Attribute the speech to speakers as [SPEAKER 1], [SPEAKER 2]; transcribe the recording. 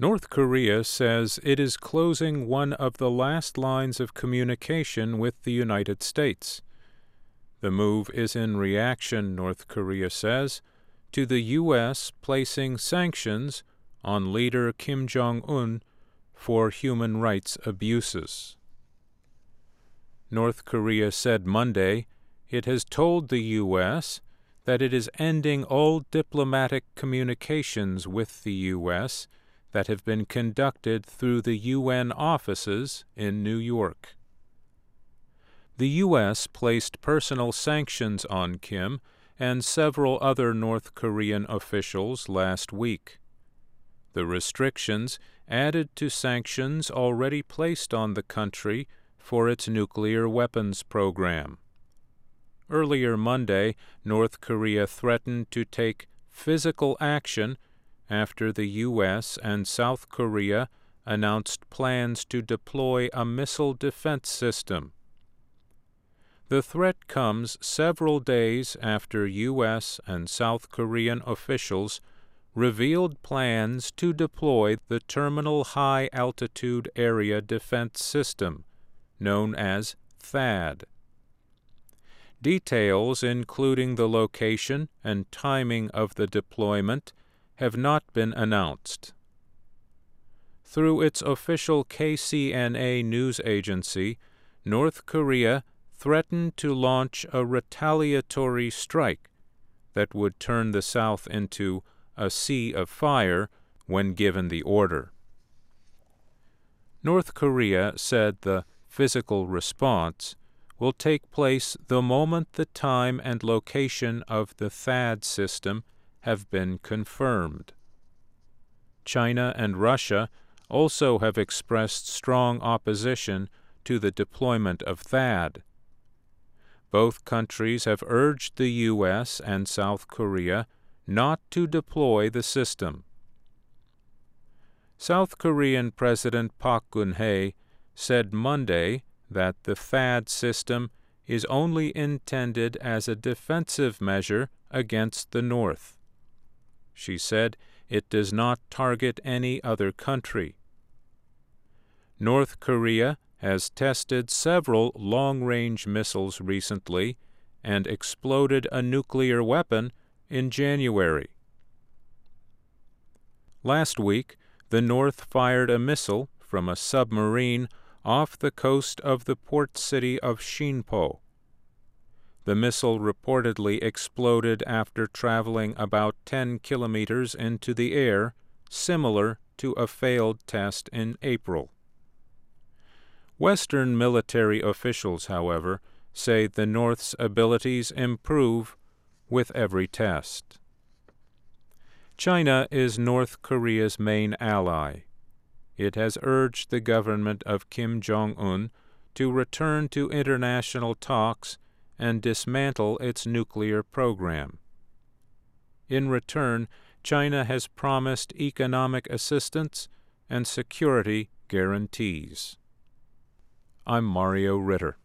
[SPEAKER 1] North Korea says it is closing one of the last lines of communication with the United States. The move is in reaction, North Korea says, to the U.S. placing sanctions on leader Kim Jong-un for human rights abuses. North Korea said Monday it has told the U.S. that it is ending all diplomatic communications with the U.S. that have been conducted through the UN offices in New York. The U.S. placed personal sanctions on Kim and several other North Korean officials last week. The restrictions added to sanctions already placed on the country for its nuclear weapons program. Earlier Monday, North Korea threatened to take physical action after the U.S. and South Korea announced plans to deploy a missile defense system. The threat comes several days after U.S. and South Korean officials revealed plans to deploy the Terminal High Altitude Area Defense System, known as THAAD. Details including the location and timing of the deployment have not been announced. Through its official KCNA news agency, North Korea threatened to launch a retaliatory strike that would turn the South into a sea of fire when given the order. North Korea said the physical response will take place the moment the time and location of the THAAD system have been confirmed. China and Russia also have expressed strong opposition to the deployment of THAAD. Both countries have urged the U.S. and South Korea not to deploy the system. South Korean President Park Geun-hye said Monday that the THAAD system is only intended as a defensive measure against the North. She said it does not target any other country. North Korea has tested several long-range missiles recently and exploded a nuclear weapon in January. Last week, the North fired a missile from a submarine off the coast of the port city of Sinpo. The missile reportedly exploded after traveling about 10 kilometers into the air, similar to a failed test in April. Western military officials, however, say the North's abilities improve with every test. China is North Korea's main ally. It has urged the government of Kim Jong-un to return to international talks and dismantle its nuclear program. In return, China has promised economic assistance and security guarantees. I'm Mario Ritter.